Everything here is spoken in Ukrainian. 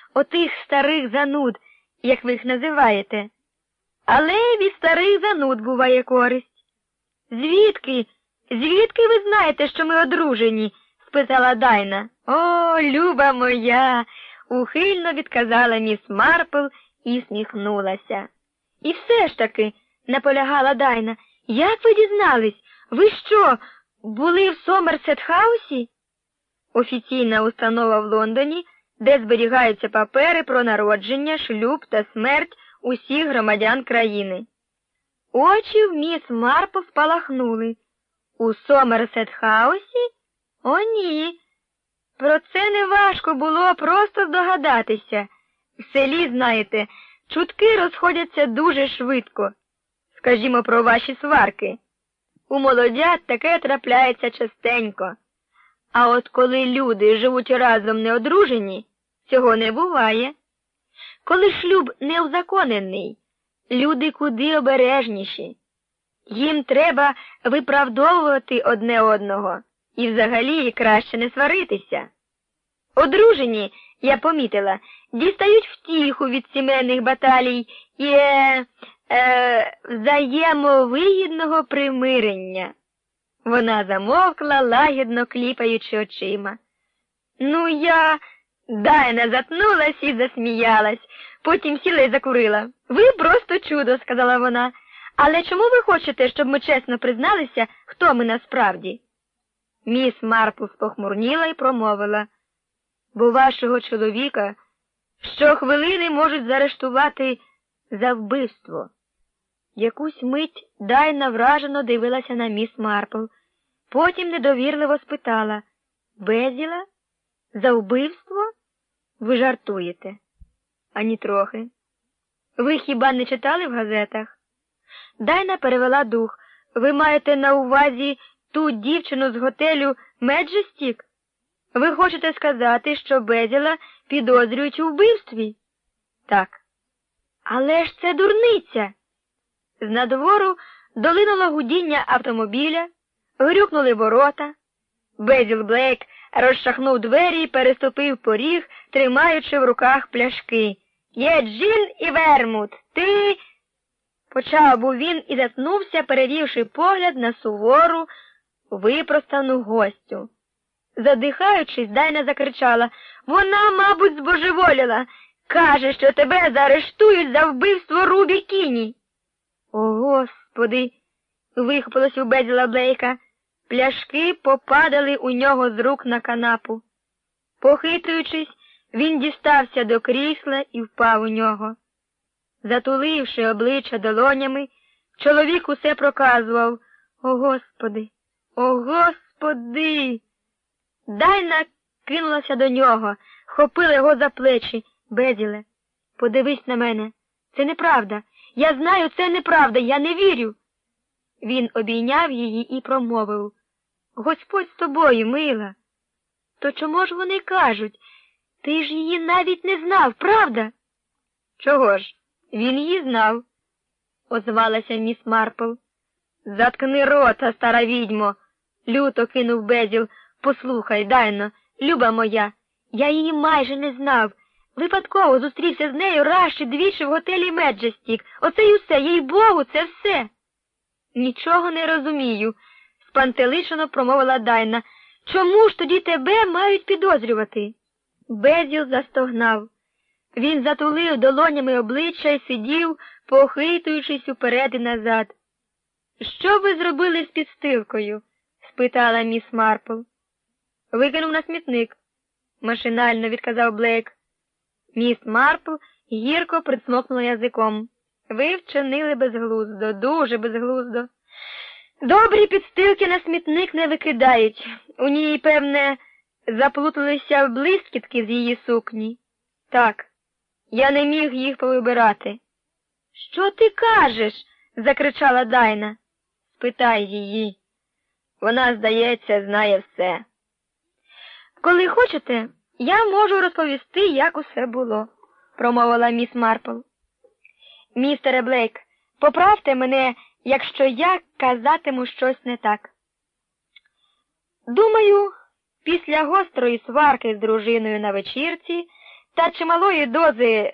отих старих зануд, як ви їх називаєте. Але від старих зануд буває користь. Звідки ви знаєте, що ми одружені? Спитала Дайна. О, люба моя, ухильно відказала міс Марпл і всміхнулася. І все ж таки, наполягала Дайна, як ви дізнались? Ви що, були в Сомерсет-хаусі? Офіційна установа в Лондоні, де зберігаються папери про народження, шлюб та смерть усіх громадян країни. Очі в міс Марпл спалахнули. У Сомерсет-хаусі? О, ні. Про це не важко було просто здогадатися. В селі, знаєте, чутки розходяться дуже швидко. Скажімо про ваші сварки. У молодят таке трапляється частенько. А от коли люди живуть разом неодружені, цього не буває. Коли шлюб не узаконений, люди куди обережніші. Їм треба виправдовувати одне одного і взагалі краще не сваритися. Одружені, я помітила, дістають втіху від сімейних баталій і взаємовигідного примирення. Вона замовкла, лагідно кліпаючи очима. Дайна затнулась і засміялась, потім сіла і закурила. Ви просто чудо, сказала вона. Але чому ви хочете, щоб ми чесно призналися, хто ми насправді? Міс Марпл спохмурніла і промовила. Бо вашого чоловіка щохвилини можуть заарештувати за вбивство. Якусь мить Дайна вражено дивилася на міс Марпл. Потім недовірливо спитала. Безіла? За вбивство? Ви жартуєте? Ані трохи. Ви хіба не читали в газетах? Дайна перевела дух. Ви маєте на увазі ту дівчину з готелю Меджестік? Ви хочете сказати, що Безіла підозрюють у вбивстві? Так. Але ж це дурниця. З надвору долинуло гудіння автомобіля, грюкнули ворота. Безіл Блейк розчахнув двері і переступив поріг, тримаючи в руках пляшки. «Є джин і вермут, ти...» Почав був він і затнувся, перевівши погляд на сувору, випростану гостю. Задихаючись, Дайна закричала. «Вона, мабуть, збожеволіла. Каже, що тебе заарештують за вбивство Рубі Кіні». «О, Господи!» – вихопилось у Безіла Блейка. Пляшки попадали у нього з рук на канапу. Похитуючись, він дістався до крісла і впав у нього. Затуливши обличчя долонями, чоловік усе проказував. «О, Господи! О, Господи!» Дайна кинулася до нього, хопила його за плечі. «Безіле, подивись на мене. Це неправда. Я знаю, це неправда. Я не вірю». Він обійняв її і промовив. «Господь з тобою, мила». «То чому ж вони кажуть? Ти ж її навіть не знав, правда?» «Чого ж? Він її знав», – озвалася міс Марпл. «Заткни рота, стара відьмо», – люто кинув Безіл. «Послухай, Дайно, люба моя, я її майже не знав. Випадково зустрівся з нею раз чи двічі в готелі Меджестік. Оце й усе, їй-богу, це все». «Нічого не розумію», – спантеличено промовила Дайна. «Чому ж тоді тебе мають підозрювати?» Безіл застогнав. Він затулив долонями обличчя і сидів, похитуючись уперед і назад. «Що ви зробили з підстилкою?» – спитала міс Марпл. «Викинув на смітник», – машинально відказав Блейк. Міс Марпл гірко прицмокнула язиком. «Ви вчинили безглуздо, дуже безглуздо. Добрі підстилки на смітник не викидають. У ній, певне, заплуталися блискітки з її сукні. Так, я не міг їх повибирати». «Що ти кажеш?» – закричала Дайна. «Спитай її. Вона, здається, знає все». «Коли хочете, я можу розповісти, як усе було», – промовила міс Марпл. «Містере Блейк, поправте мене, якщо я казатиму щось не так. Думаю, після гострої сварки з дружиною на вечірці та чималої дози